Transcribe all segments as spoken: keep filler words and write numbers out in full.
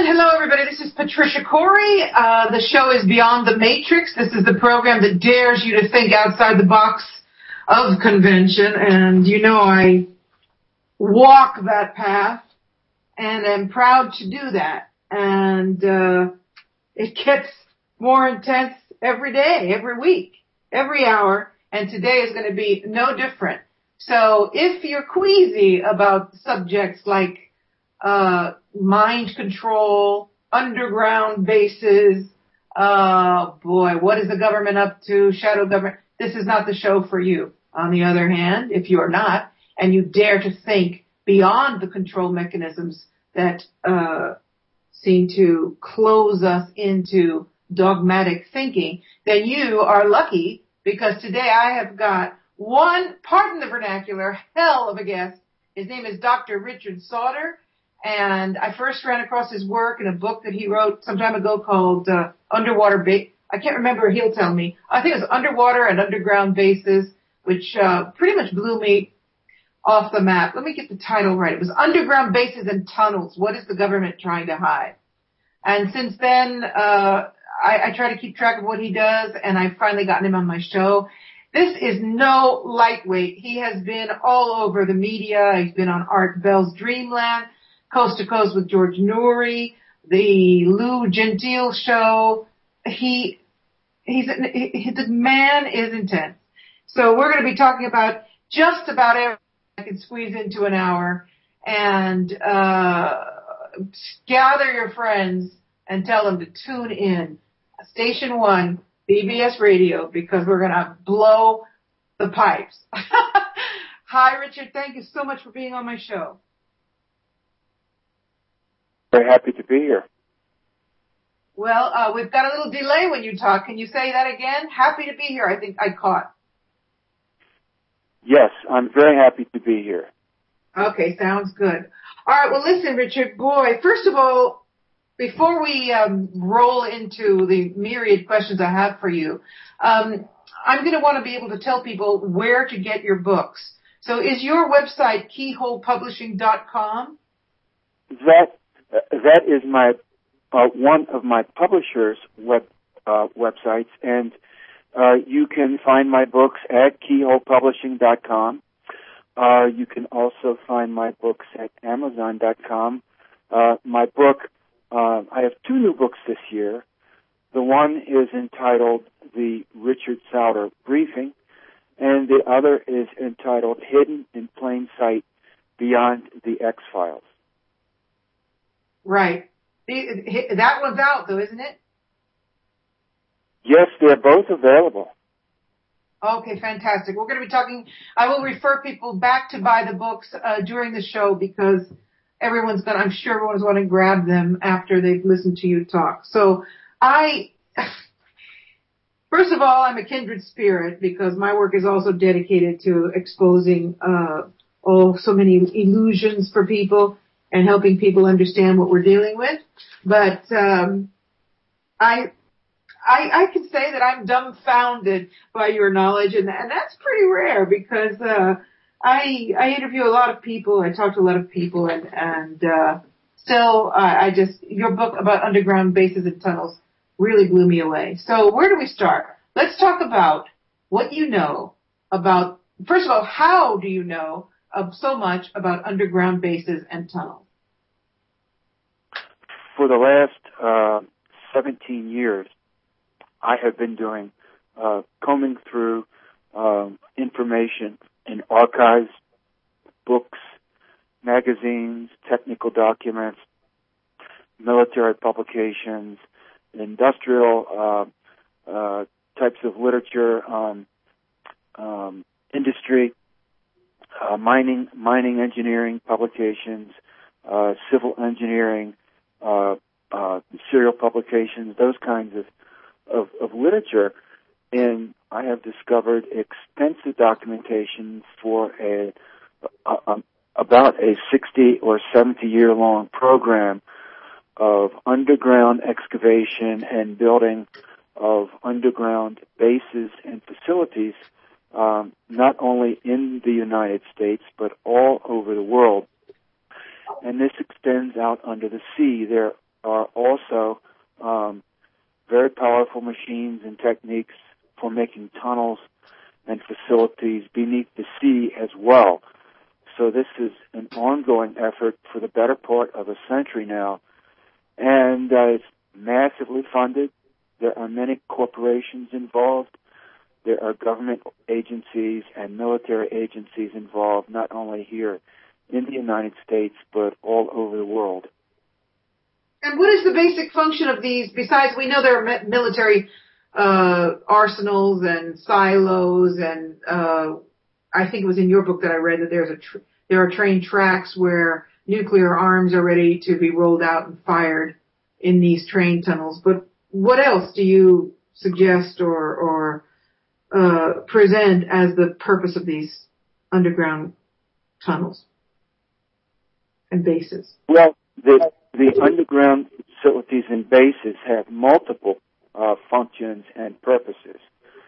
hello, everybody. This is Patricia Corey. Uh, the show is Beyond the Matrix. This is the program that dares you to think outside the box of convention. And you know I walk that path and am proud to do that. And uh, it gets more intense every day, every week, every hour. And today is going to be no different. So if you're queasy about subjects like uh mind control, underground bases, uh boy, what is the government up to, shadow government, this is not the show for you. On the other hand, if you are not, and you dare to think beyond the control mechanisms that uh seem to close us into dogmatic thinking, then you are lucky, because today I have got one, pardon the vernacular, hell of a guest. His name is Doctor Richard Sauter. And I first ran across his work in a book that he wrote some time ago called uh, Underwater Base. I can't remember, he'll tell me. I think it was Underwater and Underground Bases, which uh, pretty much blew me off the map. Let me get the title right. It was Underground Bases and Tunnels. What is the government trying to hide? And since then, uh, I, I try to keep track of what he does, and I've finally gotten him on my show. This is no lightweight. He has been all over the media. He's been on Art Bell's Dreamland, Coast to Coast with George Noory, the Lou Gentile show. He, he's, he, the man is intense. So we're going to be talking about just about everything I can squeeze into an hour. And, uh, gather your friends and tell them to tune in. Station one, B B S Radio, because we're going to blow the pipes. Hi, Richard. Thank you so much for being on my show. Very happy to be here. Well, uh, we've got a little delay when you talk. Can you say that again? Happy to be here, I think I caught. Yes, I'm very happy to be here. Okay, sounds good. All right, well, listen, Richard, boy, first of all, before we um, roll into the myriad questions I have for you, um, I'm going to want to be able to tell people where to get your books. So is your website keyhole publishing dot com? That Uh, that is my uh, one of my publishers' web uh, websites, and uh, you can find my books at keyhole publishing dot com. Uh, you can also find my books at amazon dot com. Uh, my book, uh, I have two new books this year. The one is entitled The Richard Sauter Briefing, and the other is entitled Hidden in Plain Sight, Beyond the X-Files. Right. That one's out, though, isn't it? Yes, they're both available. Okay, fantastic. We're going to be talking, I will refer people back to buy the books uh, during the show, because everyone's going to, I'm sure everyone's going to grab them after they've listened to you talk. So I, first of all, I'm a kindred spirit, because my work is also dedicated to exposing uh, oh, so many illusions for people and helping people understand what we're dealing with. But um, I, I, I can say that I'm dumbfounded by your knowledge, and, and that's pretty rare, because uh, I, I interview a lot of people, I talk to a lot of people, and, and uh, still, uh, I just, your book about underground bases and tunnels really blew me away. So where do we start? Let's talk about what you know about, first of all, how do you know of so much about underground bases and tunnels? For the last uh, seventeen years, I have been doing uh, combing through uh, information in archives, books, magazines, technical documents, military publications, industrial uh, uh, types of literature, um, um, industry, uh, mining, mining engineering publications, uh, civil engineering, uh, uh, serial publications, those kinds of, of, of literature. And I have discovered extensive documentation for a, a, a about a sixty or seventy year long program of underground excavation and building of underground bases and facilities, um, not only in the United States, but all over the world. And this extends out under the sea. There are also um, very powerful machines and techniques for making tunnels and facilities beneath the sea as well. So this is an ongoing effort for the better part of a century now, and uh, it's massively funded. There are many corporations involved. There are government agencies and military agencies involved, not only here in the United States, but all over the world. And what is the basic function of these, besides we know there are military uh, arsenals and silos, and uh, I think it was in your book that I read that there's a tr- there are train tracks where nuclear arms are ready to be rolled out and fired in these train tunnels. But what else do you suggest or, or uh, present as the purpose of these underground tunnels and bases? Well, the, the underground facilities and bases have multiple uh, functions and purposes.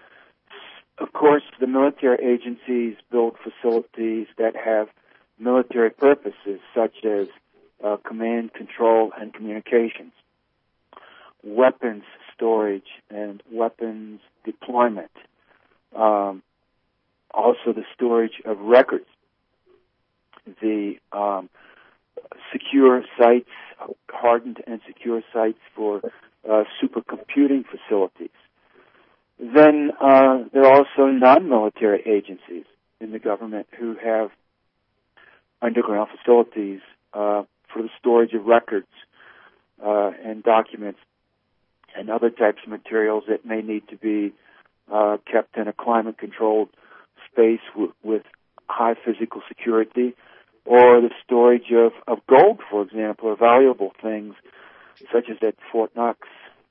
Of course, the military agencies build facilities that have military purposes, such as uh, command, control, and communications, weapons storage, and weapons deployment, um, also the storage of records, the um, secure sites, hardened and secure sites for uh, supercomputing facilities. Then uh, there are also non-military agencies in the government who have underground facilities uh, for the storage of records uh, and documents and other types of materials that may need to be uh, kept in a climate-controlled space w- with high physical security, or the storage of, of gold, for example, or valuable things, such as at Fort Knox,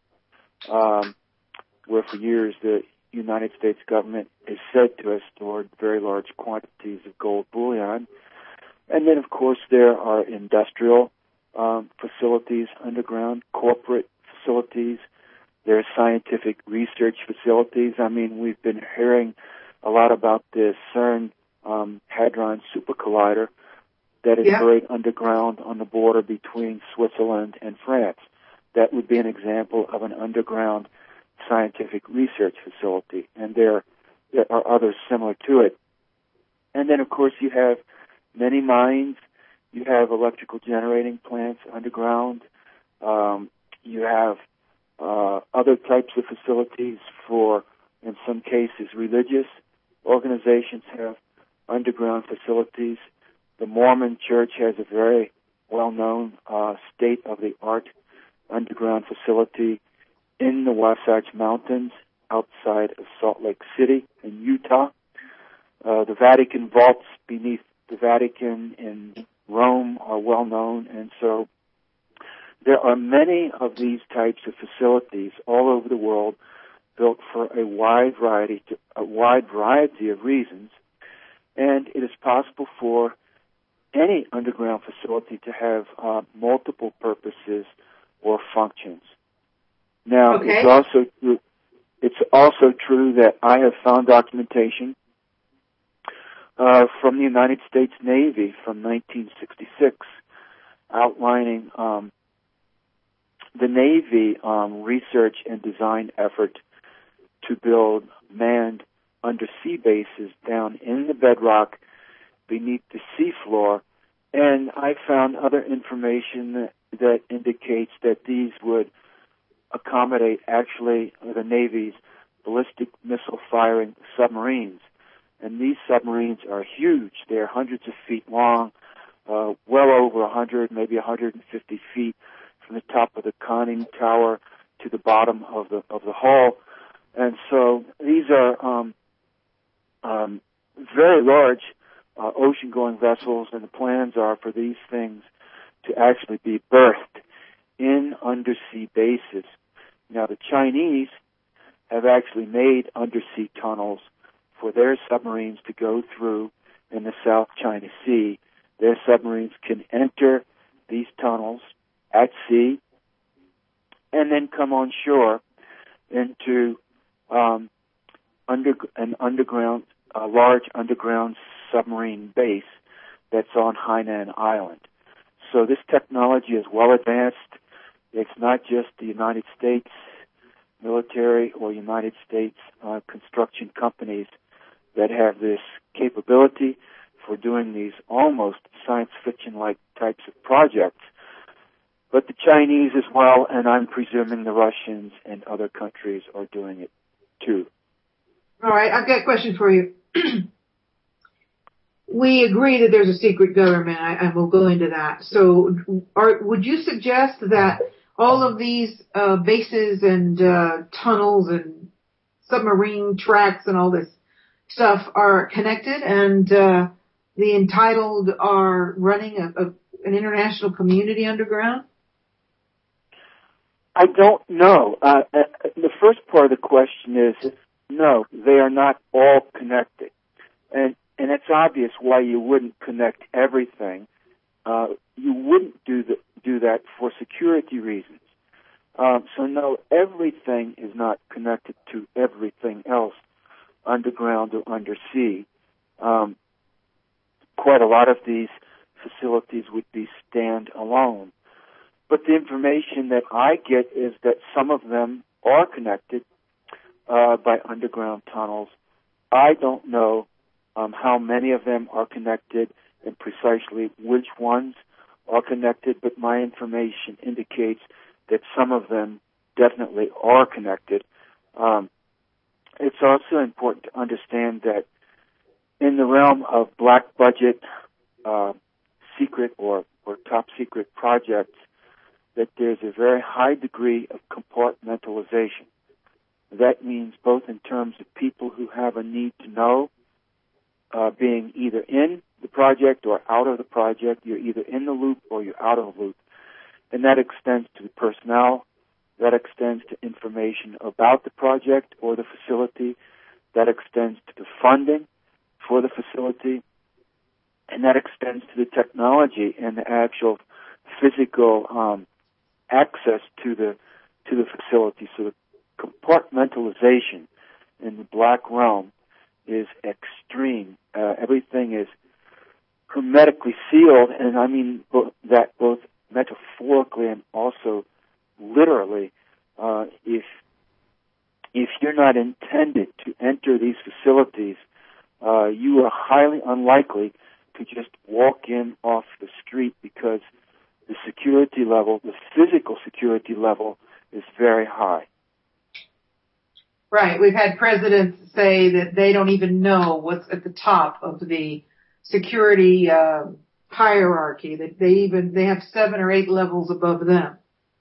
um, where for years the United States government is said to have stored very large quantities of gold bullion. And then, of course, there are industrial um, facilities underground, corporate facilities. There are scientific research facilities. I mean, we've been hearing a lot about the CERN um, Hadron Super Collider that is yeah. buried underground on the border between Switzerland and France. That would be an example of an underground scientific research facility, and there, there are others similar to it. And then, of course, you have many mines. You have electrical generating plants underground. Um, you have uh, other types of facilities for, in some cases, religious organizations have underground facilities. The Mormon Church has a very well-known uh, state-of-the-art underground facility in the Wasatch Mountains outside of Salt Lake City in Utah. Uh, the Vatican vaults beneath the Vatican in Rome are well known, and so there are many of these types of facilities all over the world built for a wide variety, to, a wide variety of reasons, and it is possible for any underground facility to have uh, multiple purposes or functions. Now, okay. it's also true, it's also true that I have found documentation uh, from the United States Navy from nineteen sixty-six outlining um, the Navy um, research and design effort to build manned undersea bases down in the bedrock beneath the seafloor, and I found other information that, that indicates that these would accommodate actually the Navy's ballistic missile firing submarines. And these submarines are huge. They're hundreds of feet long, uh, well over one hundred, maybe one hundred fifty feet from the top of the conning tower to the bottom of the of the hull. And so these are um, um, very large uh, ocean-going vessels, and the plans are for these things to actually be berthed in undersea bases. Now, the Chinese have actually made undersea tunnels for their submarines to go through in the South China Sea. Their submarines can enter these tunnels at sea and then come on shore into um, under, an underground, a large underground submarine base that's on Hainan Island. So this technology is well advanced. It's not just the United States military or United States uh, construction companies that have this capability for doing these almost science fiction-like types of projects, but the Chinese as well, and I'm presuming the Russians and other countries are doing it too. All right, I've got a question for you. We agree that there's a secret government, and we'll go into that. So are, would you suggest that all of these uh, bases and uh, tunnels and submarine tracks and all this stuff are connected, and uh, the entitled are running a, a, an international community underground? I don't know. Uh, uh, the first part of the question is, no, they are not all connected. And and it's obvious why you wouldn't connect everything. Uh, you wouldn't do, the, do that for security reasons. Um, so no, everything is not connected to everything else, underground or undersea. Um, quite a lot of these facilities would be stand-alone. But the information that I get is that some of them are connected uh, by underground tunnels. I don't know um, how many of them are connected and precisely which ones are connected, but my information indicates that some of them definitely are connected. Um, it's also important to understand that in the realm of black budget, uh, secret or, or top secret projects, that there's a very high degree of compartmentalization. That means both in terms of people who have a need to know, uh, being either in the project or out of the project. You're either in the loop or you're out of the loop. And that extends to the personnel, that extends to information about the project or the facility, that extends to the funding for the facility, and that extends to the technology and the actual physical um, access to the to the facility. So the compartmentalization in the black realm is extreme. Uh, everything is hermetically sealed, and I mean bo- that both metaphorically and also literally. Uh, if if you're not intended to enter these facilities, uh, you are highly unlikely to just walk in off the street because the security level, the physical security level, is very high. Right. We've had presidents say that they don't even know what's at the top of the security uh, hierarchy. That they even they have seven or eight levels above them.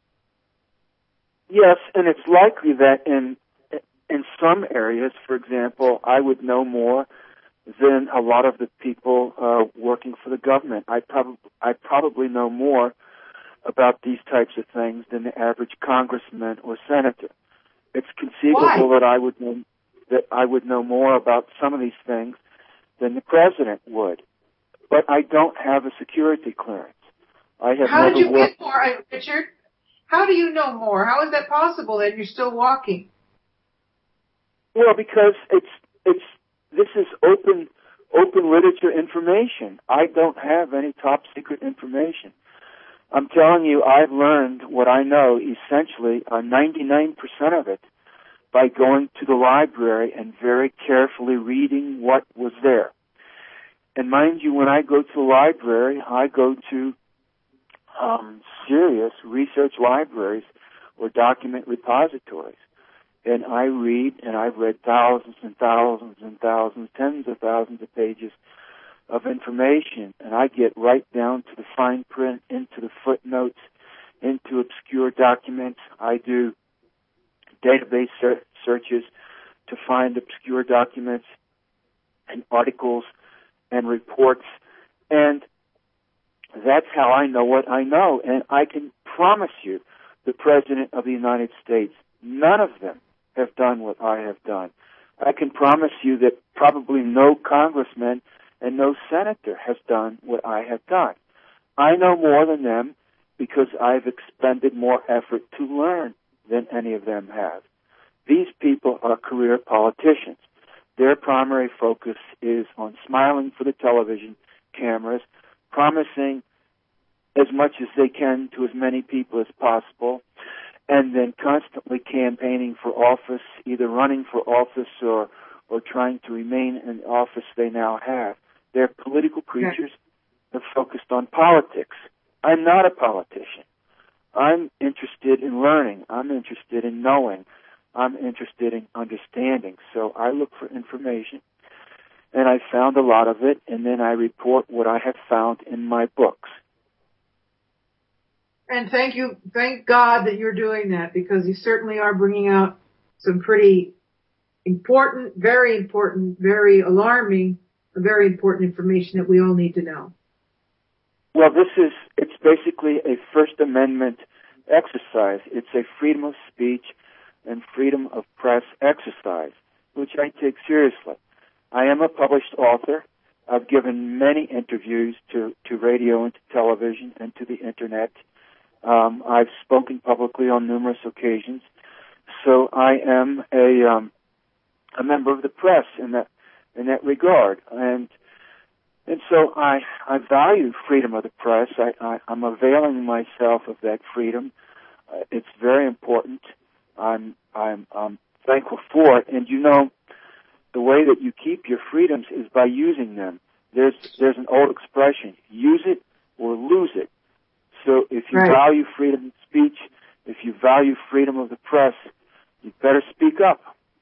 Yes, and it's likely that in in some areas, for example, I would know more than a lot of the people uh, working for the government. I probably I probably know more about these types of things than the average congressman or senator. It's conceivable Why? that I would know that I would know more about some of these things than the president would. But I don't have a security clearance. I have How never did you worked. get more, Richard? How do you know more? How is that possible that you're still walking? Well, because it's it's this is open open literature information. I don't have any top secret information. I'm telling you, I've learned what I know, essentially uh, ninety-nine percent of it, by going to the library and very carefully reading what was there. And mind you, when I go to the library, I go to um, serious research libraries or document repositories. And I read, and I've read thousands and thousands and thousands, tens of thousands of pages of information, and I get right down to the fine print, into the footnotes, into obscure documents. I do database ser- searches to find obscure documents and articles and reports, and that's how I know what I know. And I can promise you, the President of the United States, none of them have done what I have done. I can promise you that probably no congressman and no senator has done what I have done. I know more than them because I've expended more effort to learn than any of them have. These people are career politicians. Their primary focus is on smiling for the television cameras, promising as much as they can to as many people as possible, and then constantly campaigning for office, either running for office or, or trying to remain in the office they now have. They're political creatures that are focused on politics. I'm not a politician. I'm interested in learning. I'm interested in knowing. I'm interested in understanding. So I look for information, and I found a lot of it, and then I report what I have found in my books. And thank you, thank God that you're doing that, because you certainly are bringing out some pretty important, very important, very alarming, very important information that we all need to know. Well, this is, it's basically a First Amendment exercise. It's a freedom of speech and freedom of press exercise, which I take seriously. I am a published author. I've given many interviews to, to radio and to television and to the Internet. Um, I've spoken publicly on numerous occasions. So I am a, um, a member of the press in that, in that regard. And And so I, I value freedom of the press. I, I, I'm availing myself of that freedom. Uh, it's very important. I'm, I'm, I'm thankful for it. And you know, the way that you keep your freedoms is by using them. There's, there's an old expression, use it or lose it. So if you right. value freedom of speech, if you value freedom of the press, you better speak up.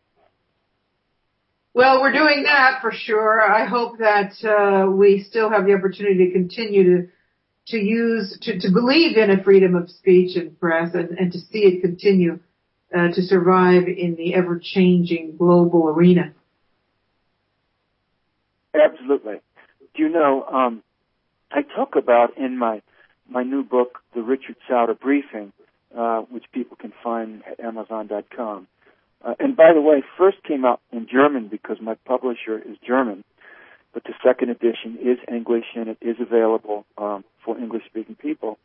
Well, we're doing that for sure. I hope that uh, we still have the opportunity to continue to to use, to, to believe in a freedom of speech and press, and, and to see it continue uh, to survive in the ever-changing global arena. Absolutely. Do you know, um, I talk about in my my new book, The Richard Sauder Briefing, uh, which people can find at Amazon dot com. Uh, and by the way, first came out in German because my publisher is German, but the second edition is English, and it is available um, for English-speaking people.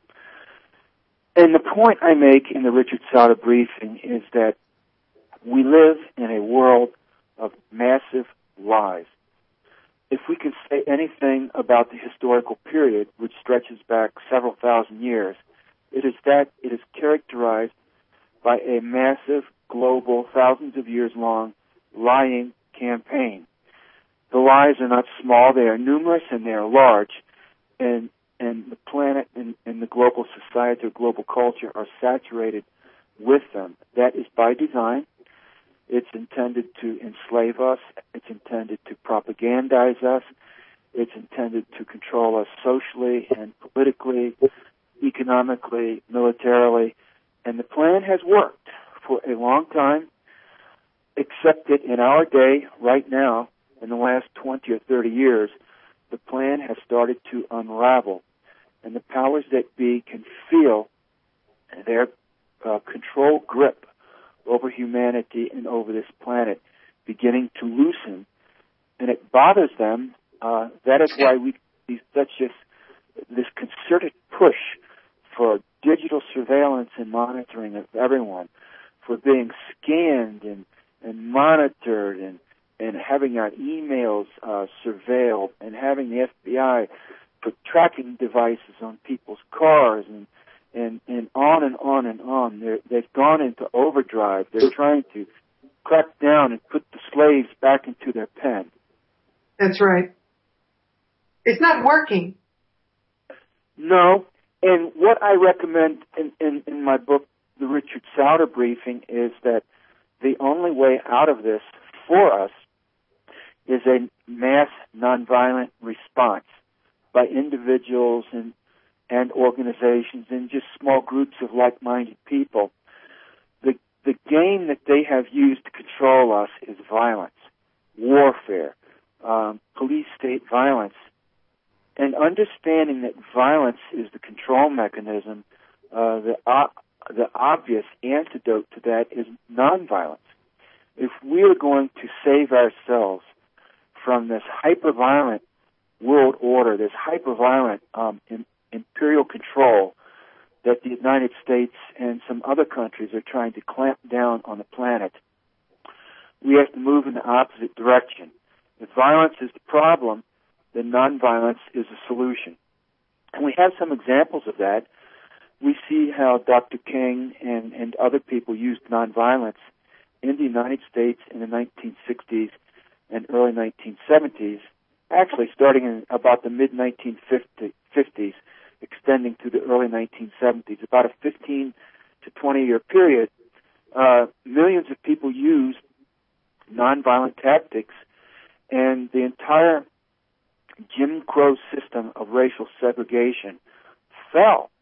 And the point I make in the Richard Sauder Briefing is that we live in a world of massive lies. If we can say anything about the historical period, which stretches back several thousand years, it is that it is characterized by a massive, global, thousands of years long lying campaign. The lies are not small, they are numerous and they are large, and and the planet and, and the global society or global culture are saturated with them. That is by design. It's intended to enslave us. It's intended to propagandize us. It's intended to control us socially and politically, economically, militarily. And the plan has worked for a long time, except that in our day, right now, in the last twenty or thirty years, the plan has started to unravel. And the powers that be can feel their uh, control grip over humanity and over this planet beginning to loosen. And it bothers them. Uh, that is why we see such this, this concerted push for digital surveillance and monitoring of everyone, for being scanned and, and monitored and, and having our emails uh, surveilled and having the F B I put tracking devices on people's cars and and, and on and on and on. They're, they've gone into overdrive. They're trying to crack down and put the slaves back into their pen. That's right. It's not working. No. And what I recommend in, in, in my book, The Richard Sauder Briefing, is that the only way out of this for us is a mass nonviolent response by individuals and and organizations and just small groups of like-minded people. The the game that they have used to control us is violence, warfare, um, police-state violence. And understanding that violence is the control mechanism, uh, the, uh, the obvious antidote to that is nonviolence. If we are going to save ourselves from this hyper-violent world order, this hyper-violent um, in, imperial control that the United States and some other countries are trying to clamp down on the planet, we have to move in the opposite direction. If violence is the problem, then nonviolence is a solution. And we have some examples of that. We see how Doctor King and, and other people used nonviolence in the United States in the nineteen sixties and early nineteen seventies, actually starting in about the mid nineteen fifties, extending to the early nineteen seventies, about a fifteen to twenty year period. Uh, millions of people used nonviolent tactics, and the entire Jim Crow system of racial segregation fell.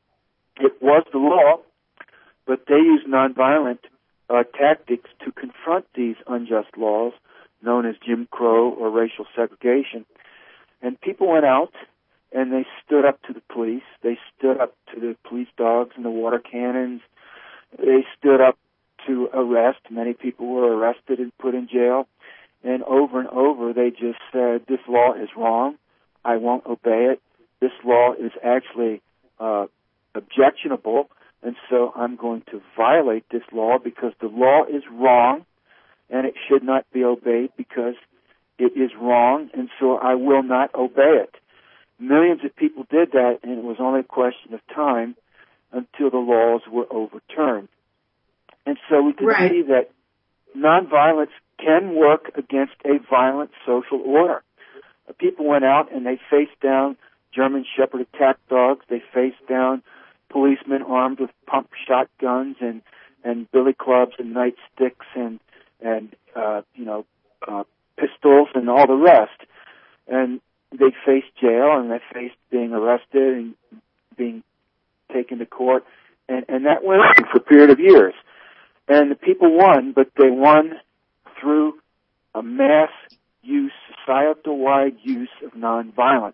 It was the law, but they used nonviolent uh, tactics to confront these unjust laws known as Jim Crow or racial segregation. And people went out and they stood up to the police. They stood up to the police dogs and the water cannons. They stood up to arrest. Many people were arrested and put in jail. And over and over, they just said, this law is wrong. I won't obey it. This law is actually uh, objectionable, and so I'm going to violate this law because the law is wrong, and it should not be obeyed because it is wrong, and so I will not obey it. Millions of people did that, and it was only a question of time until the laws were overturned. And so we can right. see that nonviolence can work against a violent social order. People went out and they faced down German Shepherd attack dogs. They faced down policemen armed with pump shotguns and, and billy clubs and nightsticks and, and uh, you know, uh, pistols and all the rest. And they faced jail and they faced being arrested and being taken to court. And, and that went on for a period of years. And the people won, but they won through a mass use, societal-wide use of nonviolence.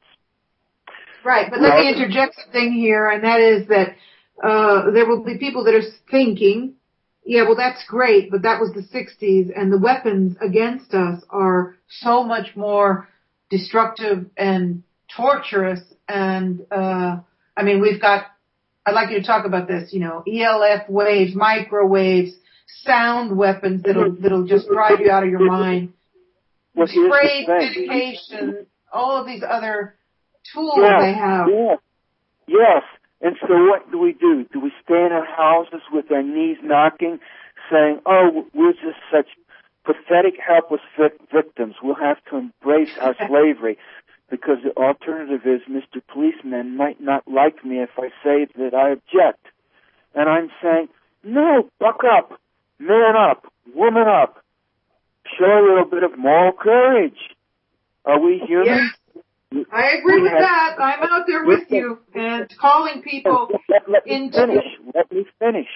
Right, but let me interject something here, and that is that uh, there will be people that are thinking, yeah, well, that's great, but that was the sixties, and the weapons against us are so much more destructive and torturous, and, uh, I mean, we've got, I'd like you to talk about this, you know, E L F waves, microwaves, sound weapons that'll, that'll just drive you out of your mind, well, spray medication, all of these other tools yeah, they have. Yeah. Yes. And so what do we do? Do we stay in our houses with our knees knocking, saying, oh, we're just such pathetic, helpless vic- victims. We'll have to embrace our slavery because the alternative is Mister Policeman might not like me if I say that I object. And I'm saying, no, buck up, man up, woman up. Show a little bit of moral courage. Are we human? Yes. I agree with that. I'm out there with you and calling people let, let me into... finish. Let me finish.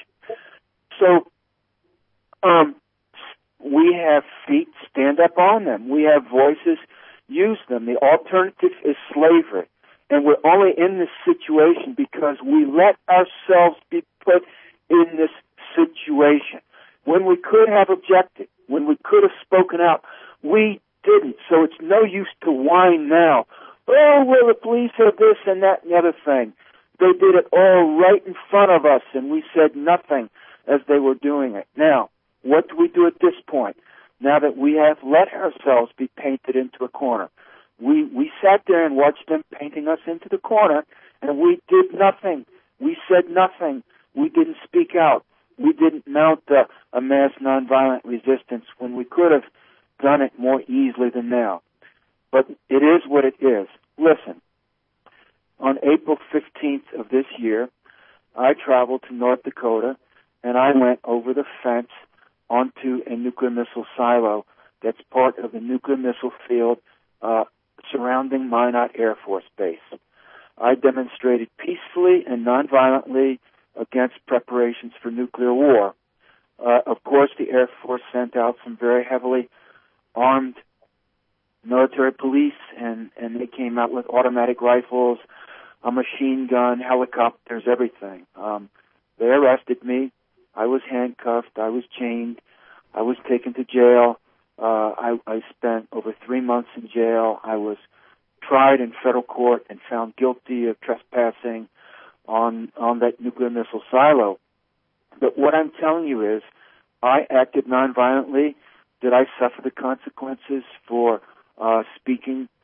So, um, we have feet, stand up on them. We have voices, use them. The alternative is slavery. And we're only in this situation because we let ourselves be put in this situation. When we could have objected, when we could have spoken out, we didn't. So it's no use to whine now. Oh, well, the police have this and that and the other thing. They did it all right in front of us, and we said nothing as they were doing it. Now, what do we do at this point? Now that we have let ourselves be painted into a corner. We we sat there and watched them painting us into the corner, and we did nothing. We said nothing. We didn't speak out. We didn't mount a, a mass nonviolent resistance when we could have done it more easily than now. But it is what it is. Listen, on April fifteenth of this year, I traveled to North Dakota, and I went over the fence onto a nuclear missile silo that's part of the nuclear missile field uh, surrounding Minot Air Force Base. I demonstrated peacefully and nonviolently against preparations for nuclear war. Uh, of course, the Air Force sent out some very heavily armed military police, and, and they came out with automatic rifles, a machine gun, helicopters, everything. Um, they arrested me. I was handcuffed. I was chained. I was taken to jail. Uh, I, I spent over three months in jail. I was tried in federal court and found guilty of trespassing on on that nuclear missile silo. But what I'm telling you is, I acted nonviolently. Did I suffer the consequences for uh, speaking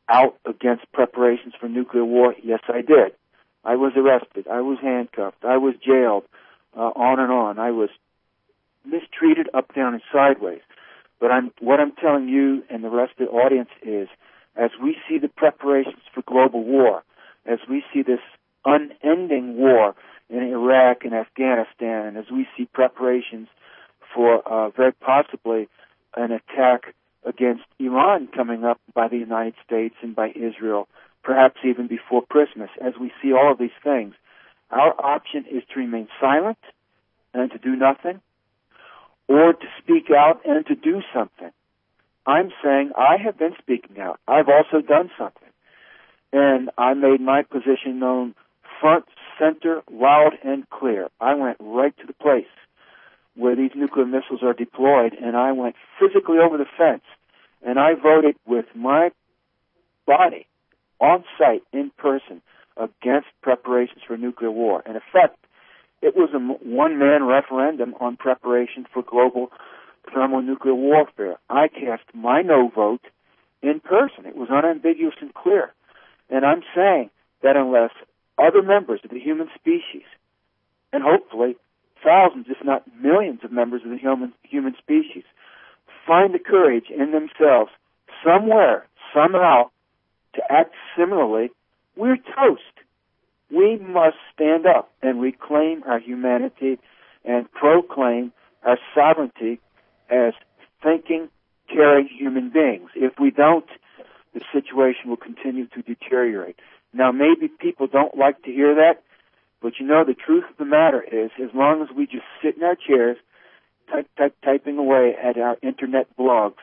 out against preparations for nuclear war? Yes, I did. I was arrested. I was handcuffed. I was jailed, uh, on and on. I was mistreated up, down, and sideways. But I'm, what I'm telling you and the rest of the audience is, as we see the preparations for global war, as we see this unending war in Iraq and Afghanistan, and as we see preparations for uh, very possibly an attack against Iran coming up by the United States and by Israel, perhaps even before Christmas, as we see all of these things, our option is to remain silent and to do nothing, or to speak out and to do something. I'm saying I have been speaking out. I've also done something. And I made my position known front, center, loud, and clear. I went right to the place where these nuclear missiles are deployed, and I went physically over the fence, and I voted with my body on site, in person, against preparations for nuclear war. In effect, it was a one-man referendum on preparation for global thermonuclear warfare. I cast my no vote in person. It was unambiguous and clear. And I'm saying that unless other members of the human species, and hopefully thousands, if not millions of members of the human, human species, find the courage in themselves somewhere, somehow, to act similarly, we're toast. We must stand up and reclaim our humanity and proclaim our sovereignty as thinking, caring human beings. If we don't, the situation will continue to deteriorate. Now, maybe people don't like to hear that, but you know, the truth of the matter is, as long as we just sit in our chairs, type, type, typing away at our internet blogs,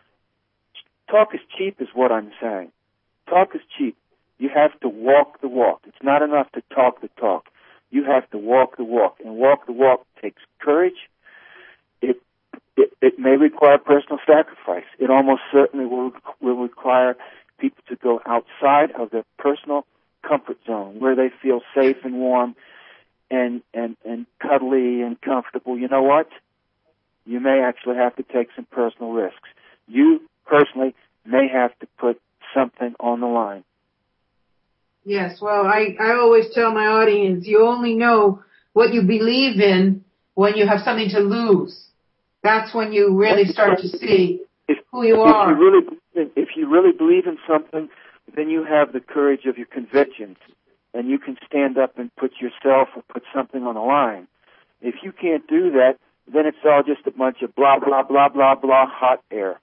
talk is cheap is what I'm saying. Talk is cheap. You have to walk the walk. It's not enough to talk the talk. You have to walk the walk, and walk the walk takes courage. It it, it may require personal sacrifice. It almost certainly will will require people to go outside of their personal comfort zone, where they feel safe and warm and and and cuddly and comfortable. You know what? You may actually have to take some personal risks. You personally may have to put something on the line. Yes, well, I, I always tell my audience, you only know what you believe in when you have something to lose. That's when you really start to see if, who you if are. You really, if you really believe in something, then you have the courage of your convictions, and you can stand up and put yourself or put something on the line. If you can't do that, then it's all just a bunch of blah, blah, blah, blah, blah, hot air.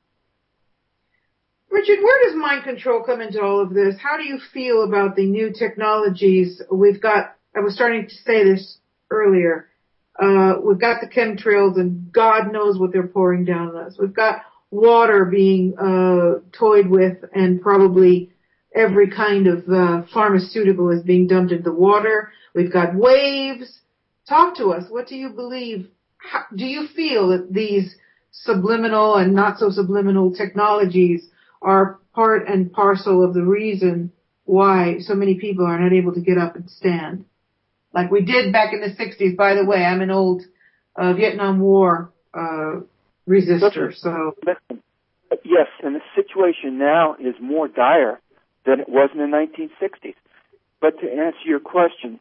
Richard, where does mind control come into all of this? How do you feel about the new technologies we've got? I was starting to say this earlier. Uh, we've got the chemtrails, and God knows what they're pouring down on us. We've got water being uh, toyed with, and probably every kind of uh, pharmaceutical is being dumped into the water. We've got waves. Talk to us. What do you believe? How, do you feel that these subliminal and not so subliminal technologies are part and parcel of the reason why so many people are not able to get up and stand? Like we did back in the sixties. By the way, I'm an old uh, Vietnam War uh, resistor. So listen, yes, and the situation now is more dire than it was in the nineteen sixties. But to answer your question,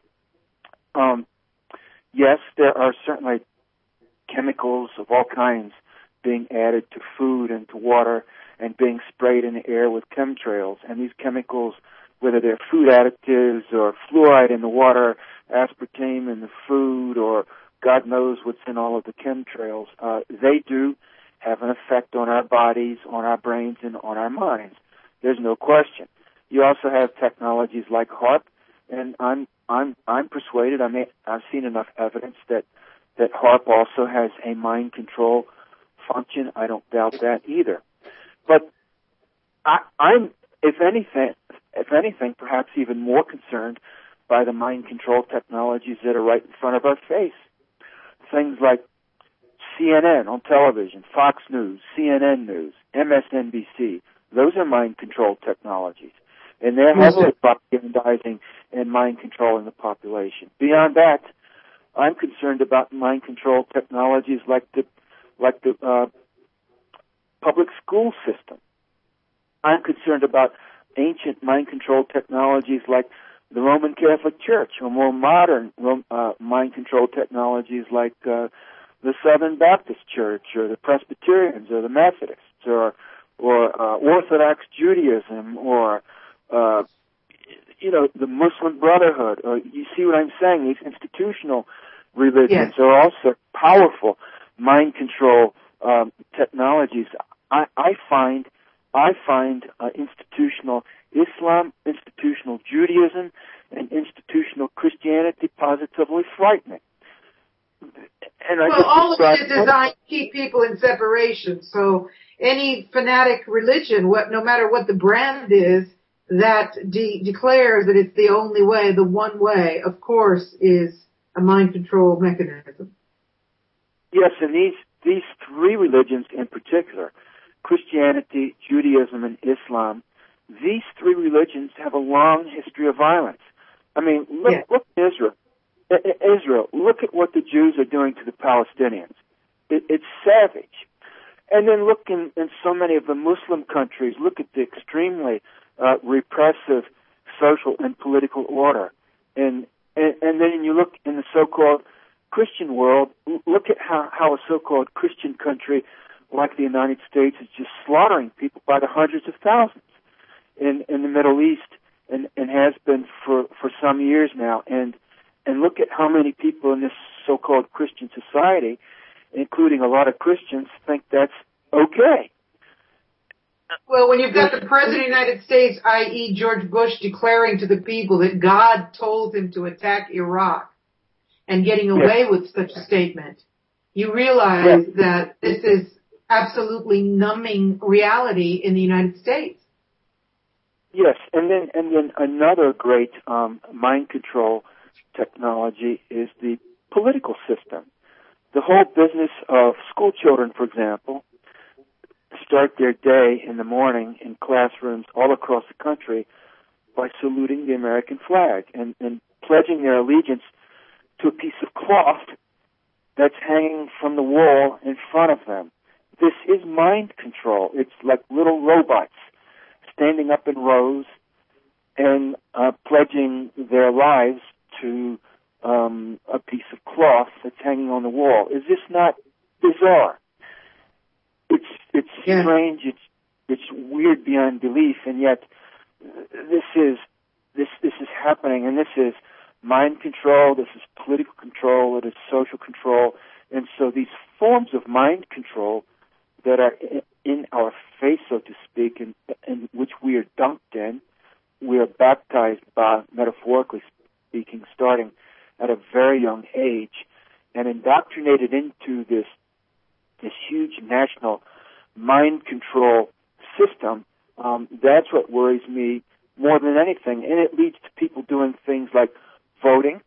um, yes, there are certainly chemicals of all kinds being added to food and to water and being sprayed in the air with chemtrails. And these chemicals, whether they're food additives or fluoride in the water, aspartame in the food, or God knows what's in all of the chemtrails, uh, they do have an effect on our bodies, on our brains, and on our minds. There's no question. You also have technologies like HAARP, and I'm I'm I'm persuaded. I may, I've seen enough evidence that that HAARP also has a mind control function. I don't doubt that either. But I, I'm, if anything, if anything, perhaps even more concerned by the mind control technologies that are right in front of our face. Things like C N N on television, Fox News, C N N News, M S N B C. Those are mind control technologies. And they're heavily propagandizing and mind controlling the population. Beyond that, I'm concerned about mind control technologies like the, like the, uh, public school system. I'm concerned about ancient mind control technologies like the Roman Catholic Church, or more modern uh, mind control technologies like uh, the Southern Baptist Church, or the Presbyterians, or the Methodists, or or uh, Orthodox Judaism, or uh, you know, the Muslim Brotherhood. Or you see what I'm saying? These institutional religions yes. are also powerful mind control um, technologies. I, I find I find uh, institutional Islam, institutional Judaism, and institutional Christianity positively frightening. And I well, just all of it is described- designed to keep people in separation. So any fanatic religion, what, no matter what the brand is, that de- declares that it's the only way, the one way, of course, is a mind control mechanism. Yes, and these these three religions in particular, Christianity, Judaism, and Islam, these three religions have a long history of violence. I mean, look, yes. look at Israel. Israel, look at what the Jews are doing to the Palestinians. It, it's savage. And then look in, in so many of the Muslim countries, look at the extremely uh, repressive social and political order. And, and and then you look in the so-called Christian world, look at how, how a so-called Christian country like the United States is just slaughtering people by the hundreds of thousands in, in the Middle East, and, and has been for, for some years now. And And look at how many people in this so-called Christian society, including a lot of Christians, think that's okay. Well, when you've got the President of the United States, that is. George Bush, declaring to the people that God told him to attack Iraq and getting away yes. with such a statement, you realize yes. that this is absolutely numbing reality in the United States. Yes, and then and then another great um, mind control technology is the political system. The whole business of school children, for example, start their day in the morning in classrooms all across the country by saluting the American flag and, and pledging their allegiance to a piece of cloth that's hanging from the wall in front of them. This is mind control. It's like little robots standing up in rows and uh, pledging their lives to um, a piece of cloth that's hanging on the wall. Is this not bizarre? It's it's yeah. strange. It's it's weird beyond belief, and yet this is this this is happening, and this is mind control. This is political control. It is social control, and so these forms of mind control that are in our face, so to speak, and, and which we are dunked in, we are baptized by, metaphorically speaking, starting at a very young age, and indoctrinated into this this huge national mind control system. Um, that's what worries me more than anything, and it leads to people doing things like voting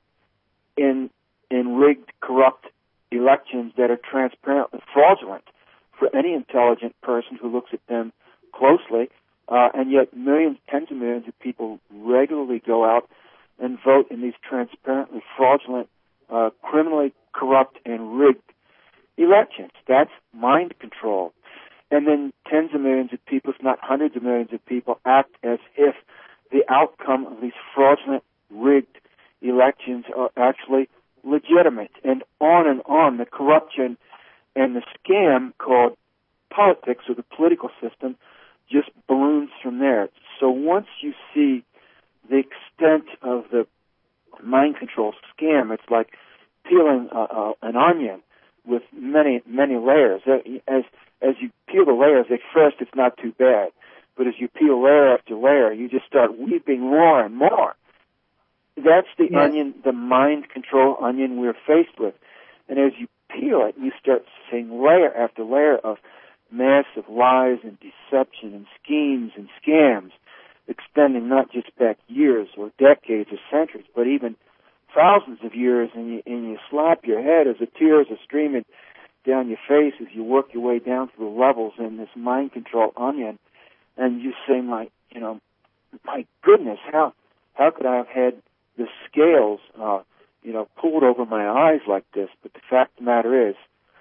in in rigged, corrupt elections that are transparently fraudulent for any intelligent person who looks at them closely, uh, and yet millions, tens of millions of people regularly go out and vote in these transparently fraudulent, uh, criminally corrupt and rigged elections. That's mind control. And then tens of millions of people, if not hundreds of millions of people, act as if the outcome of these fraudulent, rigged elections are actually legitimate. And on and on, the corruption and the scam called politics, or the political system, just balloons from there. So once you see the extent of the mind control scam, it's like peeling uh, uh, an onion with many, many layers. As as you peel the layers, at first it's not too bad, but as you peel layer after layer, you just start weeping more and more. That's the yes. onion, the mind control onion we're faced with. And as you peel it, you start seeing layer after layer of massive lies and deception and schemes and scams, extending not just back years or decades or centuries, but even thousands of years, and you, and you slap your head as the tears are streaming down your face as you work your way down through the levels in this mind control onion, and you say, my, you know, my goodness, how how could I have had the scales, uh, you know, pulled over my eyes like this? But the fact of the matter is,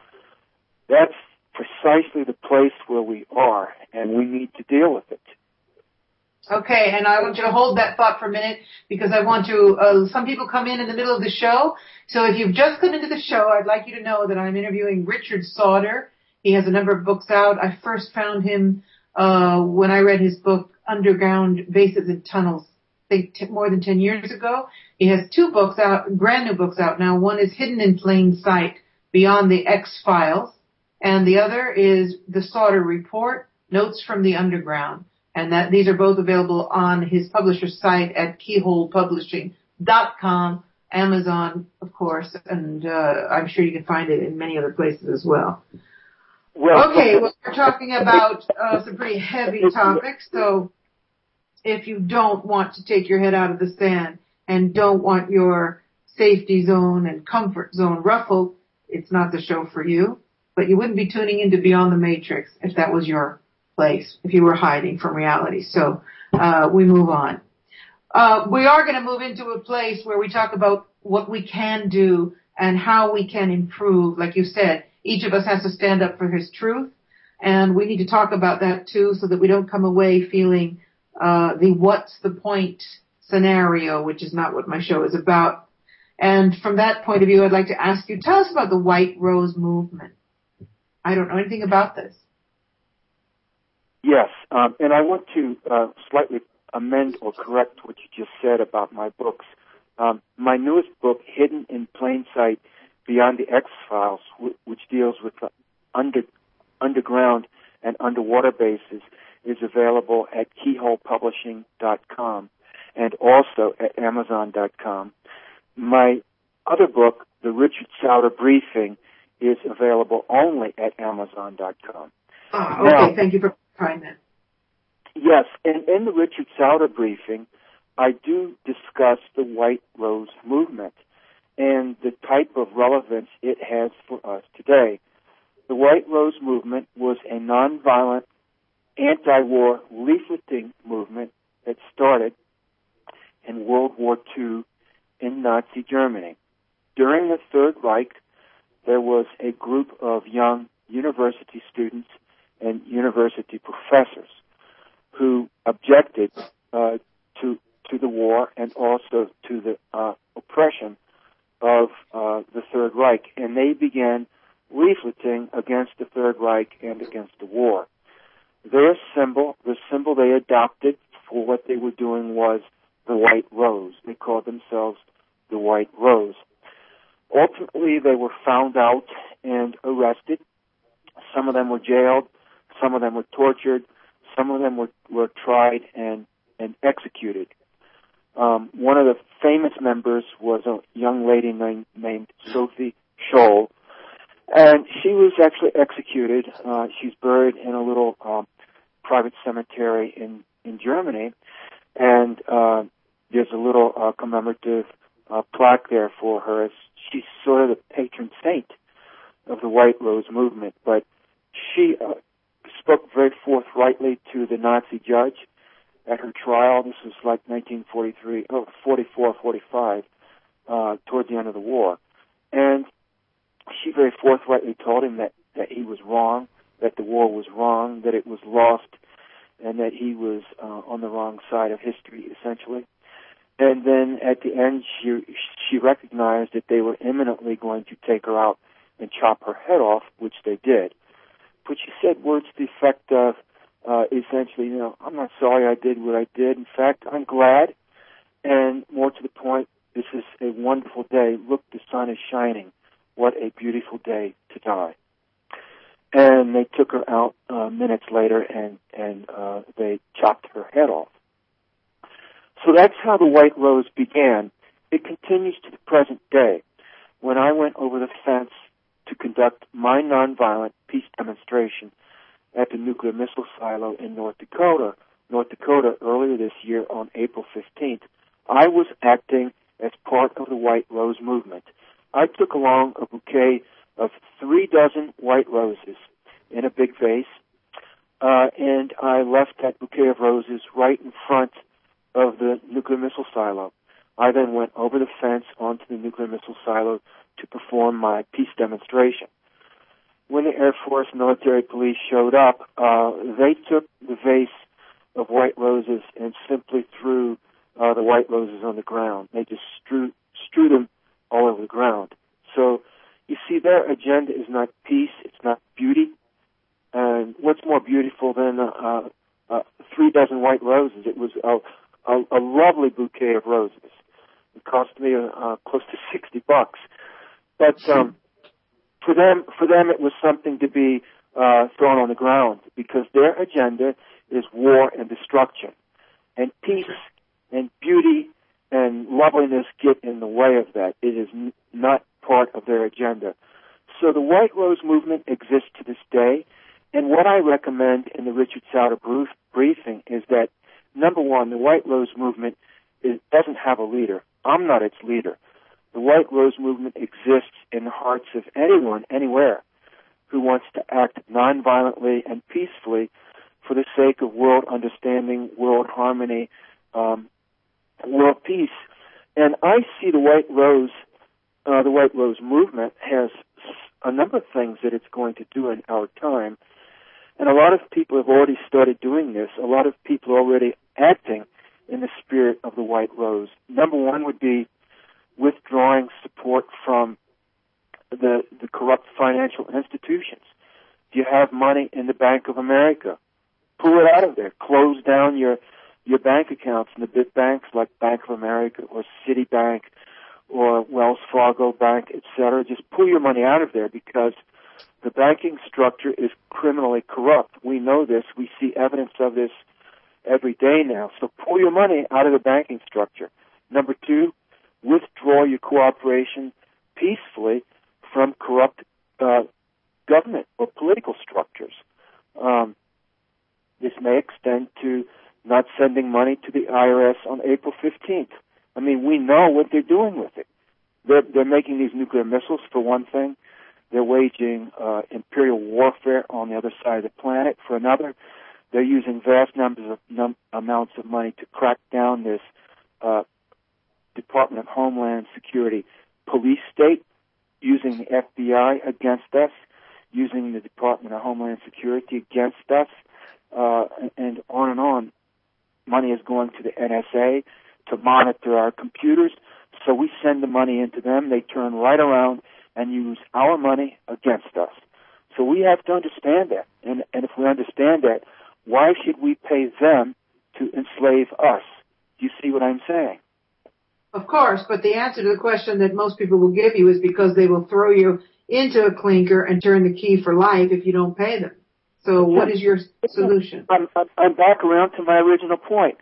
that's precisely the place where we are, and we need to deal with it. Okay, and I want you to hold that thought for a minute because I want to, uh, some people come in in the middle of the show. So if you've just come into the show, I'd like you to know that I'm interviewing Richard Sauder. He has a number of books out. I first found him, uh, when I read his book, Underground Bases and Tunnels, I think t- more than ten years ago. He has two books out, brand new books out now. One is Hidden in Plain Sight, Beyond the X-Files. And the other is The Sauder Report, Notes from the Underground. And that these are both available on his publisher's site at keyhole publishing dot com, Amazon, of course, and uh, I'm sure you can find it in many other places as well. Well, okay, well, we're talking about uh, some pretty heavy topics, so if you don't want to take your head out of the sand and don't want your safety zone and comfort zone ruffled, it's not the show for you. But you wouldn't be tuning into Beyond the Matrix if that was your place, if you were hiding from reality. So uh we move on. Uh we are going to move into a place where we talk about what we can do and how we can improve. Like you said, each of us has to stand up for his truth, and we need to talk about that too so that we don't come away feeling uh the what's the point scenario, which is not what my show is about. And from that point of view, I'd like to ask you, tell us about the White Rose movement. I don't know anything about this. Yes, um, and I want to uh, slightly amend or correct what you just said about my books. Um, my newest book, Hidden in Plain Sight, Beyond the X-Files, w- which deals with the under, underground and underwater bases, is available at keyhole publishing dot com and also at amazon dot com. My other book, The Richard Sauder Briefing, is available only at amazon dot com. Ah, okay, now, thank you for clarifying that. Yes, and in the Richard Sauder Briefing, I do discuss the White Rose movement and the type of relevance it has for us today. The White Rose movement was a nonviolent, anti-war leafleting movement that started in World War Two in Nazi Germany. During the Third Reich, there was a group of young university students and university professors who objected uh, to to the war and also to the uh, oppression of uh, the Third Reich, and they began leafleting against the Third Reich and against the war. Their symbol, the symbol they adopted for what they were doing, was the White Rose. They called themselves the White Rose. Ultimately, they were found out and arrested. Some of them were jailed. Some of them were tortured. Some of them were, were tried and, and executed. Um, one of the famous members was a young lady named, named Sophie Scholl, and she was actually executed. Uh, she's buried in a little um, private cemetery in, in Germany, and uh, there's a little uh, commemorative uh, plaque there for her. As she's sort of the patron saint of the White Rose movement, but she uh, spoke very forthrightly to the Nazi judge at her trial. This was like nineteen forty-three, oh, forty-four, forty-five, uh, toward the end of the war. And she very forthrightly told him that, that he was wrong, that the war was wrong, that it was lost, and that he was uh, on the wrong side of history, essentially. And then at the end, she she recognized that they were imminently going to take her out and chop her head off, which they did. But she said words to the effect of, uh, essentially, you know, I'm not sorry I did what I did. In fact, I'm glad. And more to the point, this is a wonderful day. Look, the sun is shining. What a beautiful day to die. And they took her out uh, minutes later, and, and uh, they chopped her head off. So that's how the White Rose began. It continues to the present day. When I went over the fence to conduct my nonviolent peace demonstration at the nuclear missile silo in North Dakota, North Dakota earlier this year on April fifteenth, I was acting as part of the White Rose movement. I took along a bouquet of three dozen white roses in a big vase, uh, and I left that bouquet of roses right in front of the nuclear missile silo. I then went over the fence onto the nuclear missile silo to perform my peace demonstration. When the Air Force military police showed up, uh, they took the vase of white roses and simply threw uh, the white roses on the ground. They just strew, strewed them all over the ground. So you see, their agenda is not peace, it's not beauty. And what's more beautiful than uh, uh, three dozen white roses? It was a, a, a lovely bouquet of roses. It cost me uh, close to sixty bucks. But um, for them, for them, it was something to be uh, thrown on the ground because their agenda is war and destruction. And peace and beauty and loveliness get in the way of that. It is n- not part of their agenda. So the White Rose movement exists to this day. And what I recommend in the Richard Sauter briefing is that, number one, the White Rose movement is, doesn't have a leader. I'm not its leader. The White Rose movement exists in the hearts of anyone, anywhere, who wants to act nonviolently and peacefully for the sake of world understanding, world harmony, um, world peace. And I see the White Rose, uh, the White Rose movement has a number of things that it's going to do in our time. And a lot of people have already started doing this. A lot of people are already acting in the spirit of the White Rose. Number one would be withdrawing support from the, the corrupt financial institutions. Do you have money in the Bank of America? Pull it out of there. Close down your, your bank accounts in the big banks like Bank of America or Citibank or Wells Fargo Bank, et cetera. Just pull your money out of there because the banking structure is criminally corrupt. We know this. We see evidence of this every day now. So pull your money out of the banking structure. Number two, withdraw your cooperation peacefully from corrupt uh, government or political structures. Um, this may extend to not sending money to the I R S on April fifteenth. I mean, we know what they're doing with it. They're, they're making these nuclear missiles, for one thing. They're waging uh, imperial warfare on the other side of the planet, for another. They're using vast numbers of num- amounts of money to crack down this uh, Department of Homeland Security police state, using the F B I against us, using the Department of Homeland Security against us, uh, and on and on. Money is going to the N S A to monitor our computers, so we send the money into them. They turn right around and use our money against us. So we have to understand that. And, and if we understand that, why should we pay them to enslave us? Do you see what I'm saying? Of course, but the answer to the question that most people will give you is because they will throw you into a clinker and turn the key for life if you don't pay them. So what is your solution? I'm, I'm back around to my original point.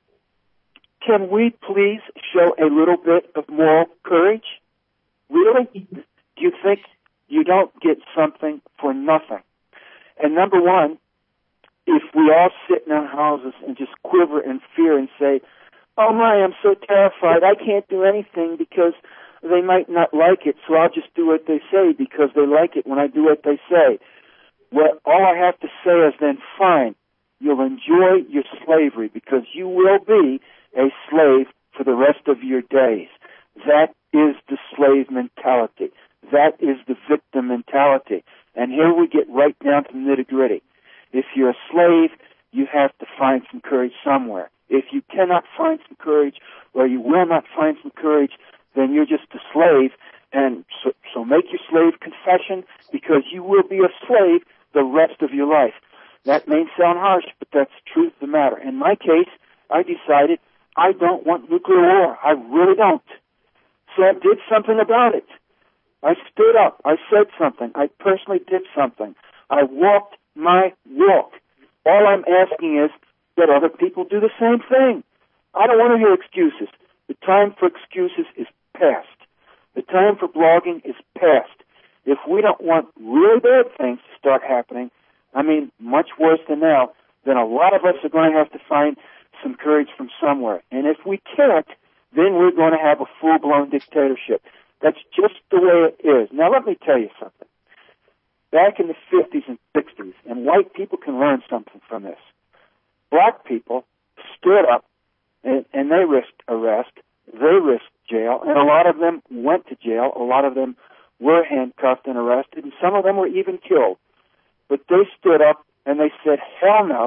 Can we please show a little bit of moral courage? Really? Do you think you don't get something for nothing? And number one, if we all sit in our houses and just quiver in fear and say, oh my, I'm so terrified, I can't do anything because they might not like it, so I'll just do what they say because they like it when I do what they say. Well, all I have to say is then, fine, you'll enjoy your slavery because you will be a slave for the rest of your days. That is the slave mentality. That is the victim mentality. And here we get right down to the nitty-gritty. If you're a slave, you have to find some courage somewhere. If you cannot find some courage, or you will not find some courage, then you're just a slave. And so, so make your slave confession, because you will be a slave the rest of your life. That may sound harsh, but that's the truth of the matter. In my case, I decided I don't want nuclear war. I really don't. So I did something about it. I stood up. I said something. I personally did something. I walked my walk. All I'm asking is that other people do the same thing. I don't want to hear excuses. The time for excuses is past. The time for blogging is past. If we don't want really bad things to start happening, I mean, much worse than now, then a lot of us are going to have to find some courage from somewhere. And if we can't, then we're going to have a full-blown dictatorship. That's just the way it is. Now, let me tell you something. Back in the fifties and sixties, and white people can learn something from this, black people stood up, and, and they risked arrest, they risked jail, and a lot of them went to jail. A lot of them were handcuffed and arrested, and some of them were even killed. But they stood up, and they said, hell no,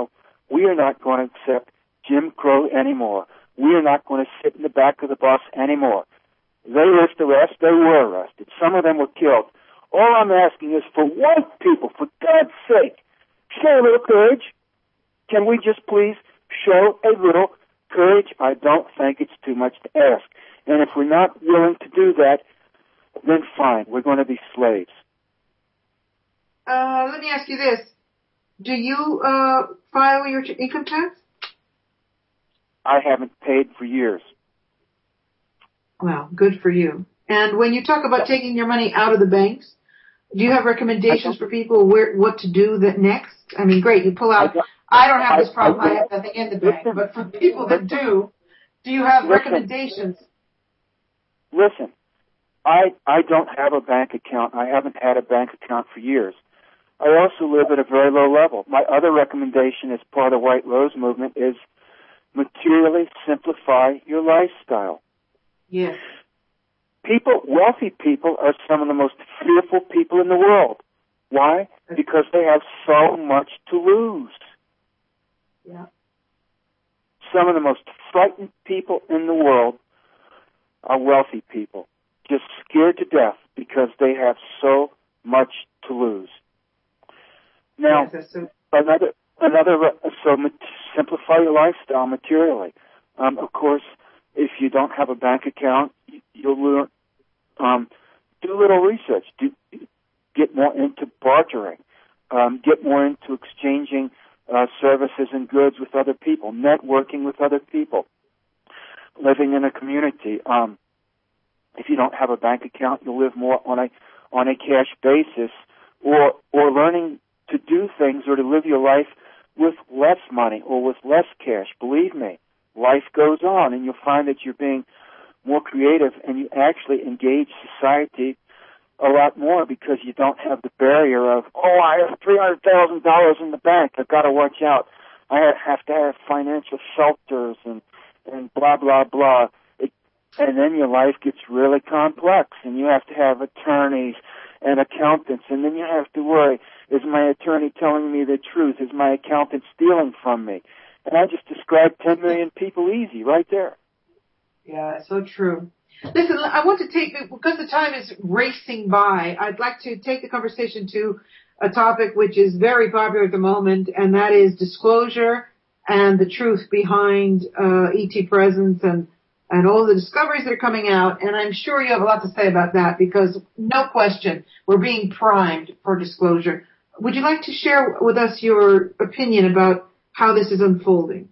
We are not going to accept Jim Crow anymore. We are not going to sit in the back of the bus anymore. They list arrest. They were arrested. Some of them were killed. All I'm asking is for white people, for God's sake, show a little courage. Can we just please show a little courage? I don't think it's too much to ask. And if we're not willing to do that, then fine, we're going to be slaves. Uh, let me ask you this. Do you uh, file your income tax? I haven't paid for years. Well, good for you. And when you talk about taking your money out of the banks, do you have recommendations for people where what to do that next? I mean, great, you pull out. I don't, I don't have this problem. I, I have nothing in the bank. Listen, but for people that do, do you have listen, recommendations? Listen, I I don't have a bank account. I haven't had a bank account for years. I also live at a very low level. My other recommendation as part of the White Rose movement is materially simplify your lifestyle. Yes. People, wealthy people are some of the most fearful people in the world. Why? Because they have so much to lose. Yeah. Some of the most frightened people in the world are wealthy people, just scared to death because they have so much to lose. Now, yes, so- another, another, so simplify your lifestyle materially. Um, of course, if you don't have a bank account, you'll learn, um, do a little research. Do, get more into bartering. Um, get more into exchanging uh, services and goods with other people. Networking with other people. Living in a community. Um, if you don't have a bank account, you'll live more on a on a cash basis, or or learning to do things or to live your life with less money or with less cash. Believe me. Life goes on, and you'll find that you're being more creative, and you actually engage society a lot more because you don't have the barrier of, oh, I have three hundred thousand dollars in the bank. I've got to watch out. I have to have financial shelters and, and blah, blah, blah. It, and then your life gets really complex, and you have to have attorneys and accountants, and then you have to worry, is my attorney telling me the truth? Is my accountant stealing from me? And I just described ten million people easy right there. Yeah, so true. Listen, I want to take, because the time is racing by, I'd like to take the conversation to a topic which is very popular at the moment, and that is disclosure and the truth behind uh, E T presence and, and all the discoveries that are coming out. And I'm sure you have a lot to say about that because, no question, we're being primed for disclosure. Would you like to share with us your opinion about how this is unfolding?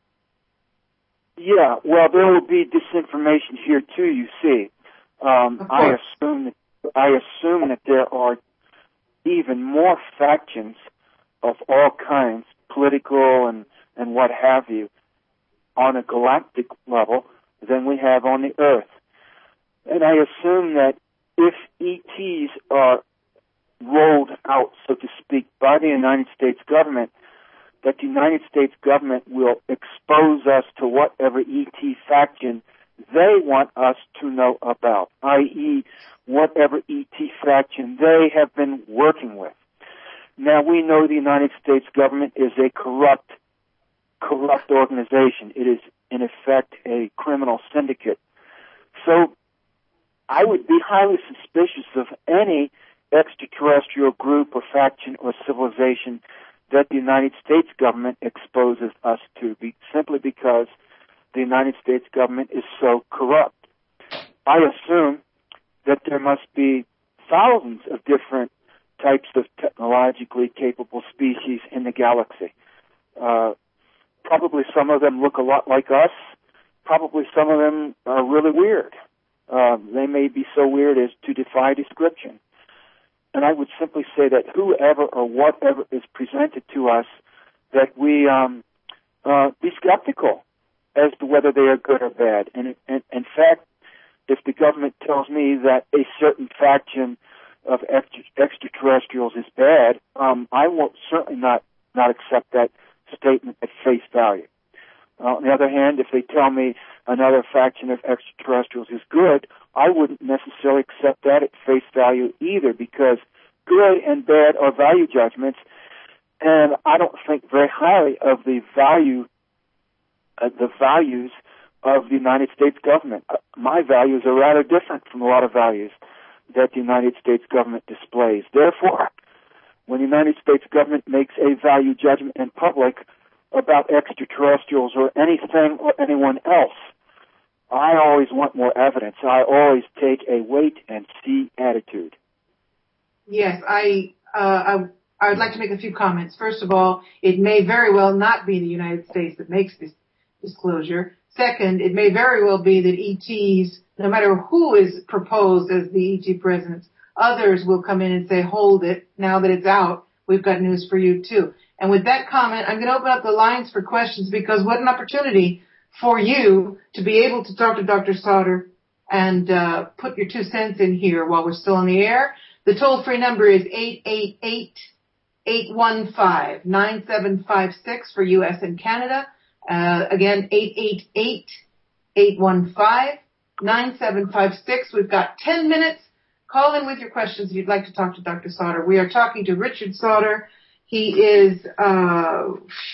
Yeah, well, there will be disinformation here too. You see, um, I assume that I assume that there are even more factions of all kinds, political and and what have you, on a galactic level than we have on the Earth. And I assume that if E Ts are rolled out, so to speak, by the United States government, that the United States government will expose us to whatever E T faction they want us to know about, that is whatever E T faction they have been working with. Now, we know the United States government is a corrupt, corrupt organization. It is, in effect, a criminal syndicate. So I would be highly suspicious of any extraterrestrial group or faction or civilization that the United States government exposes us to, be, simply because the United States government is so corrupt. I assume that there must be thousands of different types of technologically capable species in the galaxy. Uh, probably some of them look a lot like us. Probably some of them are really weird. Uh, they may be so weird as to defy description. And I would simply say that whoever or whatever is presented to us, that we um, uh, be skeptical as to whether they are good or bad. And, and in fact, if the government tells me that a certain faction of extra, extraterrestrials is bad, um, I will certainly not, not accept that statement at face value. Uh, on the other hand, if they tell me another faction of extraterrestrials is good, I wouldn't necessarily accept that at face value either, because good and bad are value judgments, and I don't think very highly of the value, uh, the values of the United States government. Uh, my values are rather different from a lot of values that the United States government displays. Therefore, when the United States government makes a value judgment in public about extraterrestrials or anything or anyone else, I always want more evidence. I always take a wait and see attitude. Yes, I, uh, I, I would like to make a few comments. First of all, it may very well not be the United States that makes this disclosure. Second, it may very well be that E Ts, no matter who is proposed as the E T presidents, others will come in and say, hold it, now that it's out, we've got news for you too. And with that comment, I'm going to open up the lines for questions, because what an opportunity for you to be able to talk to Doctor Sauter and uh, put your two cents in here while we're still on the air. The toll-free number is eight eight eight, eight one five, nine seven five six for U S and Canada. Uh, again, eight eight eight, eight one five, nine seven five six. We've got ten minutes. Call in with your questions if you'd like to talk to Doctor Sauter. We are talking to Richard Sauter. He is, uh,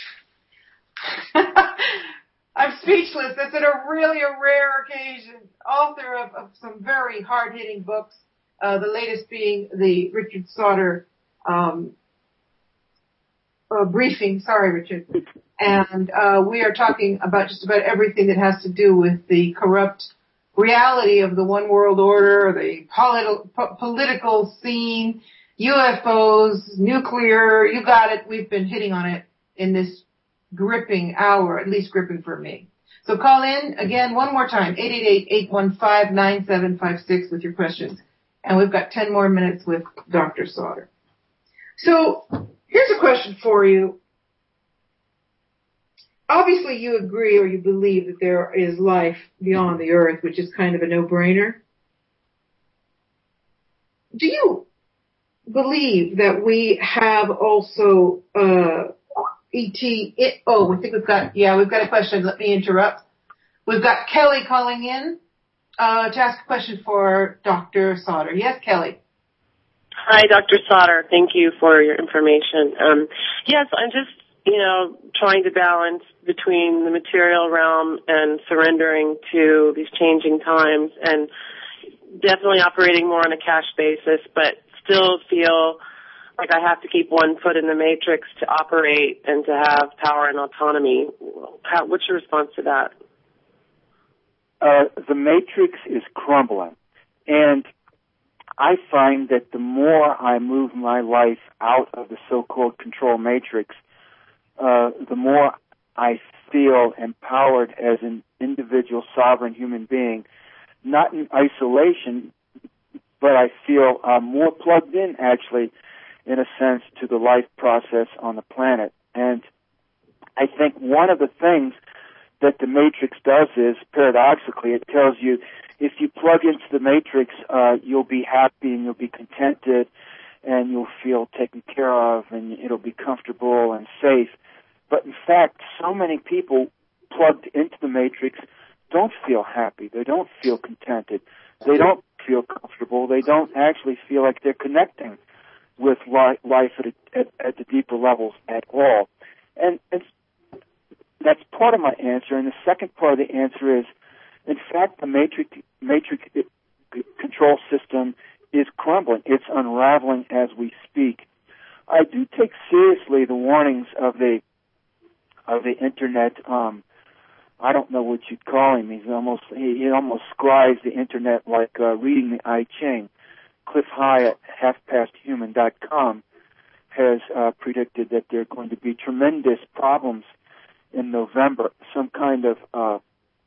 I'm speechless. That's at a really a rare occasion. Author of, of some very hard-hitting books. Uh, the latest being the Richard Sauter, um, uh, briefing. Sorry, Richard. And, uh, we are talking about just about everything that has to do with the corrupt reality of the one world order, the politi- po- political scene, U F Os, nuclear, you got it. We've been hitting on it in this gripping hour, at least gripping for me. So call in again one more time, eight eight eight, eight one five, nine seven five six with your questions. And we've got ten more minutes with Doctor Sauter. So here's a question for you. Obviously you agree or you believe that there is life beyond the earth, which is kind of a no-brainer. Do you believe that we have also uh E T it, oh, I think we've got, yeah, we've got a question. Let me interrupt. We've got Kelly calling in uh to ask a question for Doctor Sauter. Yes, Kelly. Hi, Doctor Sauter. Thank you for your information. Um, yes, I'm just, you know, trying to balance between the material realm and surrendering to these changing times, and definitely operating more on a cash basis, but still feel like I have to keep one foot in the matrix to operate and to have power and autonomy. How, what's your response to that? Uh, the matrix is crumbling, and I find that the more I move my life out of the so-called control matrix, uh, the more I feel empowered as an individual sovereign human being, not in isolation, but I feel uh, more plugged in, actually, in a sense, to the life process on the planet. And I think one of the things that the matrix does is, paradoxically, it tells you if you plug into the matrix, uh, you'll be happy and you'll be contented and you'll feel taken care of and it'll be comfortable and safe. But in fact, so many people plugged into the matrix don't feel happy. They don't feel contented. They don't feel comfortable. They don't actually feel like they're connecting with li- life at, a, at, at the deeper levels at all. And, and that's part of my answer. And the second part of the answer is, in fact, the matrix, matrix control system is crumbling. It's unraveling as we speak. I do take seriously the warnings of the of the internet. Um, I don't know what you'd call him. He's almost he, he almost scribes the internet like uh, reading the I Ching. Cliff High at half past human dot com has uh, predicted that there are going to be tremendous problems in November, some kind of uh,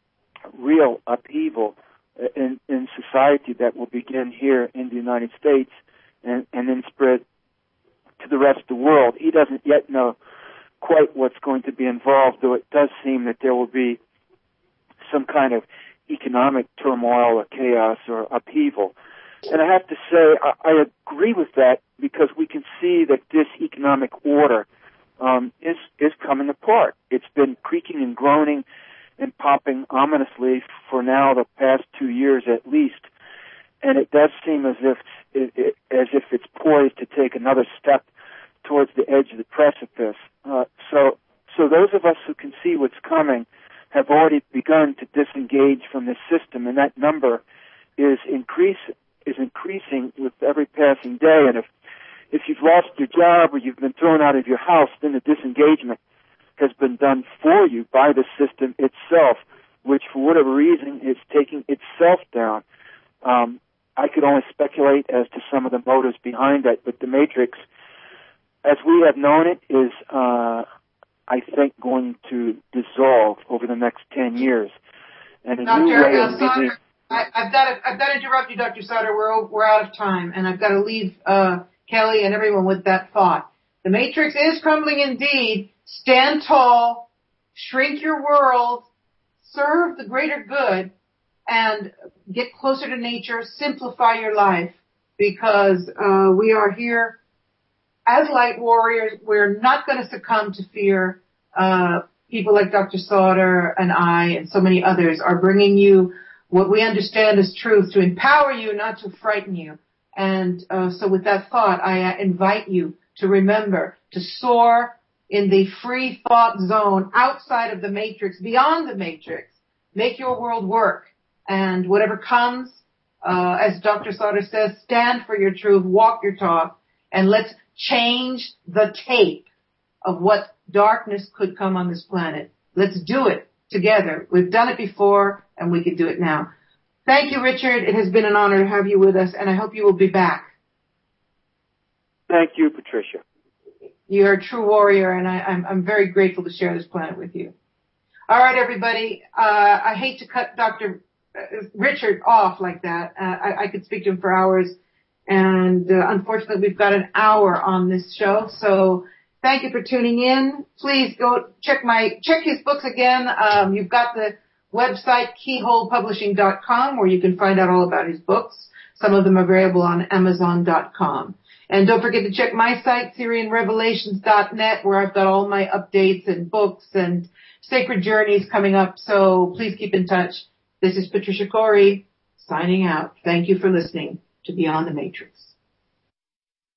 real upheaval in, in society that will begin here in the United States and, and then spread to the rest of the world. He doesn't yet know quite what's going to be involved, though it does seem that there will be some kind of economic turmoil or chaos or upheaval. And I have to say, I, I agree with that because we can see that this economic order um, is is coming apart. It's been creaking and groaning and popping ominously for now the past two years at least, and it does seem as if it, it, as if it's poised to take another step towards the edge of the precipice. Uh, so, so those of us who can see what's coming have already begun to disengage from this system, and that number is increase is increasing with every passing day. And if if you've lost your job or you've been thrown out of your house, then the disengagement has been done for you by the system itself, which for whatever reason is taking itself down. Um, I could only speculate as to some of the motives behind that, but the Matrix, as we have known it, is, uh, I think, going to dissolve over the next ten years. And a Doctor new way Uh, of Sauter, living. I, I've got to, I've got to interrupt you, Doctor Sauter. We're we're out of time, and I've got to leave uh, Kelly and everyone with that thought. The Matrix is crumbling indeed. Stand tall, shrink your world, serve the greater good, and get closer to nature. Simplify your life, because uh, we are here as light warriors. We're not going to succumb to fear. Uh, people like Doctor Sauter and I and so many others are bringing you what we understand as truth to empower you, not to frighten you. And uh, so with that thought, I uh, invite you to remember to soar in the free thought zone outside of the matrix, beyond the matrix. Make your world work. And whatever comes, uh, as Doctor Sauter says, stand for your truth, walk your talk, and let's change the tape of what darkness could come on this planet. Let's do it together. We've done it before, and we can do it now. Thank you, Richard. It has been an honor to have you with us, and I hope you will be back. Thank you, Patricia. You're a true warrior, and I, I'm, I'm very grateful to share this planet with you. All right, everybody. Uh, I hate to cut Doctor Richard off like that. Uh, I, I could speak to him for hours, and uh, unfortunately, we've got an hour on this show. So thank you for tuning in. Please go check my check his books again. Um, you've got the website keyhole publishing dot com where you can find out all about his books. Some of them are available on amazon dot com. And don't forget to check my site, Syrian Revelations dot net, where I've got all my updates and books and sacred journeys coming up. So please keep in touch. This is Patricia Corey signing out. Thank you for listening to Beyond the Matrix.